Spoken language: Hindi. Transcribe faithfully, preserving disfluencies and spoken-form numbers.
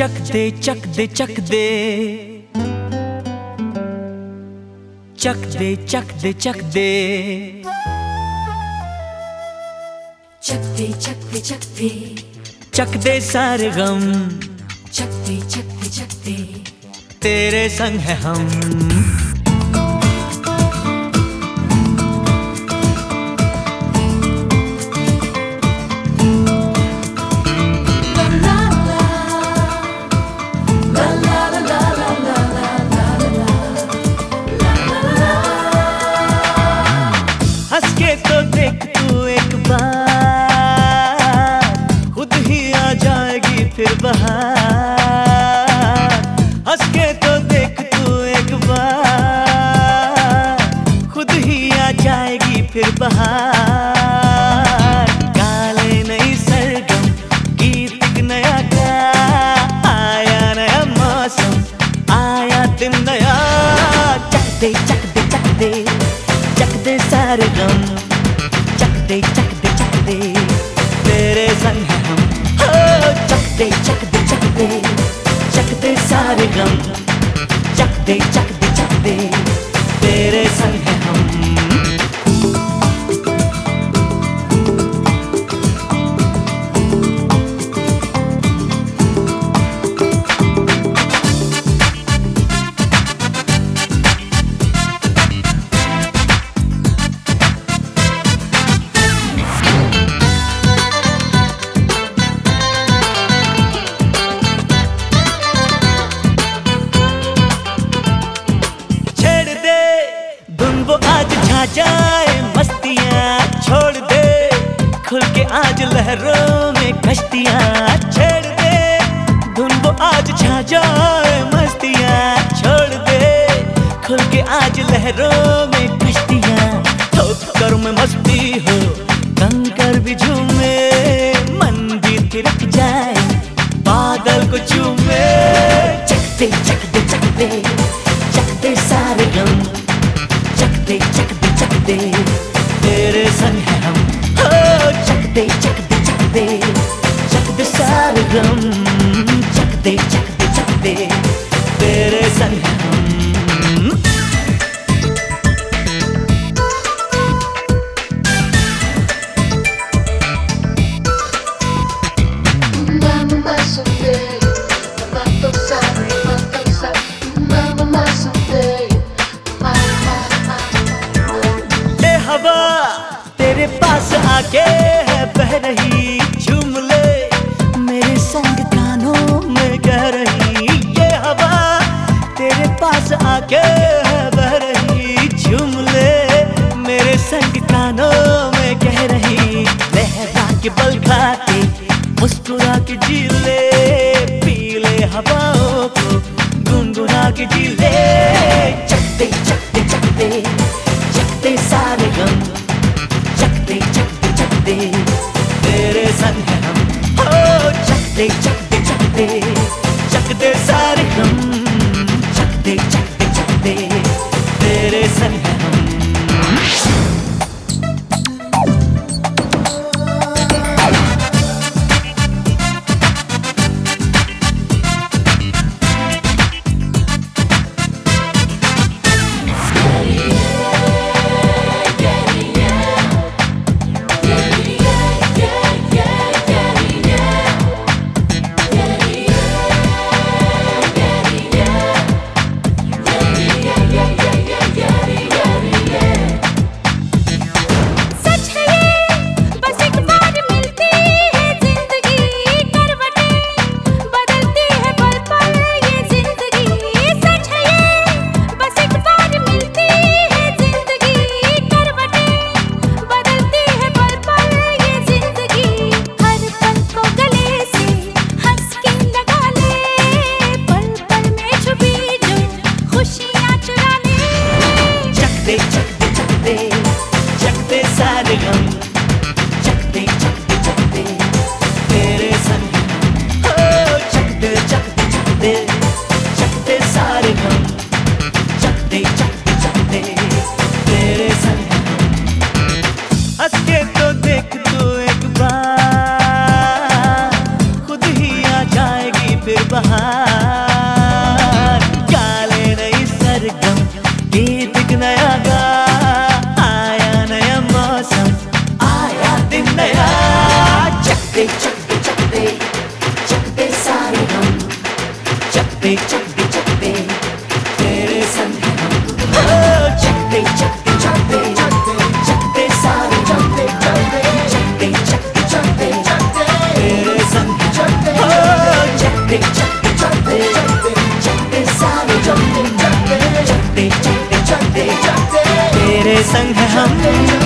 चक दे चक दे चक दे चक दे चक दे चक दे चक दे चक दे चक दे चक दे सारे गम, चक दे चक दे चक दे तेरे संग है हम। हंस के तो देख तू एक बार, खुद ही आ जाएगी फिर बहार। हंस के तो देख तू एक बार, खुद ही आ जाएगी फिर बहार। गाले नई सरगम, गीत एक नया गा, आया नया मौसम, आया दिन नया। चक दे चक दे चक दे चक दे सारे गम, चक दे चक दे चक दे तेरे संग है हम। हो चक दे चक दे चक दे चक दे सारे गम, चक दे चक दे चक दे तेरे संग है हम। वो आज छा जाए मस्तियाँ, छोड़ दे खुल के आज लहरों में कश्तियाँ। छेड़ दे धुन वो आज छा जाए मस्तियाँ, छोड़ दे खुल के आज लहरों में कश्तियाँ। ठोक कर में मस्ती हो, कंकर भी झूमे, मन भी थिरक जाए, बादल को चूमे। चक दे चक दे चक दे चक दे सारे गम, चक दे चक दे चक दे तेरे संग है हम। हो चक दे चक दे चक दे चक दे सारे गम, चक दे चक दे चक दे तेरे संग है हम। तेरे पास आके है बह रही, झूम ले मेरे संग कानों में कह रही। ये हवा तेरे पास आके है बह रही, झूम ले मेरे संग कानों में कह रही। लहरा के बल खाते मुस्कुरा के जी ले, पी ले हवाओं को गुनगुना के जी ले। चक दे चक दे चक दे चक दे सारे गम, चक दे चक दे चक दे तेरे संग है हम। हो चक दे चक दे चक दे चक दे सारे गम, चक दे चक दे चक दे तेरे संग है हम। बहार, काले नई सरगम, गीत एक नया गा, आया नया मौसम, आया दिन नया। चकते चकते चकते चकते सारे हम, चकते चकते चकते तेरे संग हैं हम। ओ, चकते चकते चकते चकते सारे चकते चकते चकते चकते चकते तेरे संग है। चकते ओ, चकते चकते चकते चकते सारे चकते चकते चकते चकते चकते चकते तेरे संग है हम।